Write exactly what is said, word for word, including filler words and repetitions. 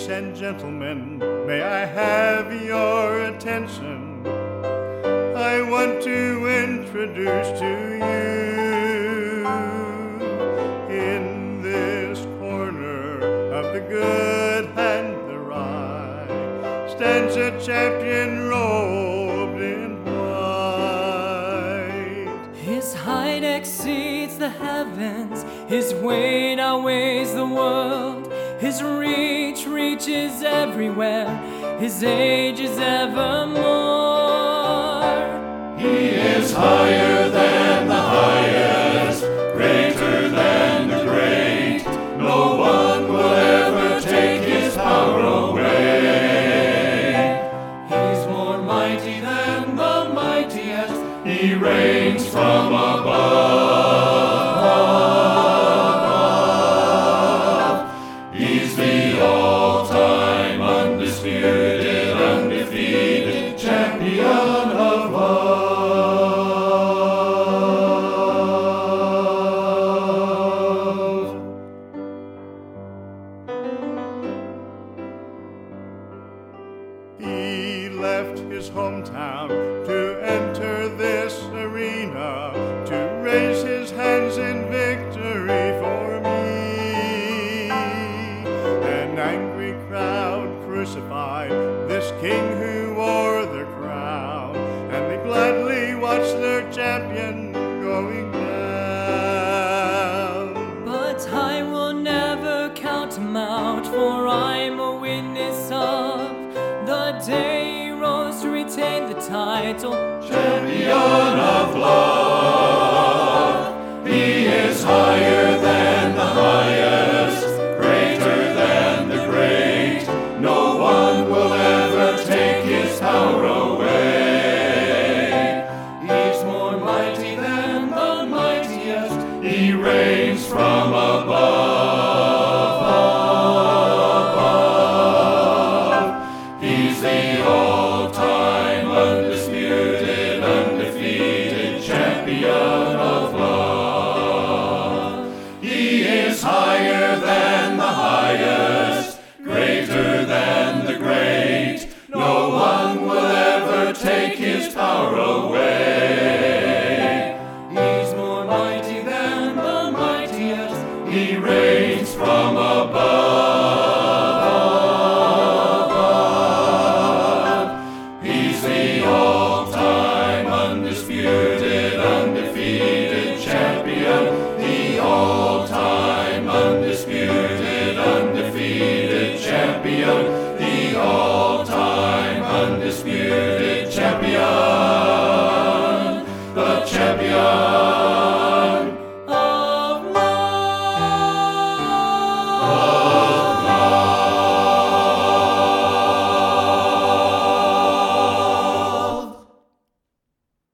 ladies and gentlemen, may I have your attention? I want to introduce to you, in this corner of the good and the right, stands a champion robed in white. His height exceeds the heavens, his weight outweighs the world. His reach reaches everywhere, his age is evermore. He is higher than the highest, greater than the great. No one will ever take his power away. He's more mighty than the mightiest, he reigns from above. He's the all-time undisputed, undefeated champion of love. He left his hometown to enter this arena, to raise his hands in victory for me. An angry crowd crucified this king who wore the crown, and they gladly watched their champion going down. But I will never count him out, for I'm a witness of the day he rose to retain the title. Champion of love, he is higher than the highest, greater than the great. No one will ever take his power away. He's more mighty than the mightiest, he reigns from above. He's the all-time undisputed, undefeated champion of love. He is higher than the highest, greater than the great. No one will ever take his power away. He's more mighty than the mightiest, he reigns from above. He's the all-time undisputed, undefeated champion. The all-time undisputed, undefeated champion. The all-time undisputed champion.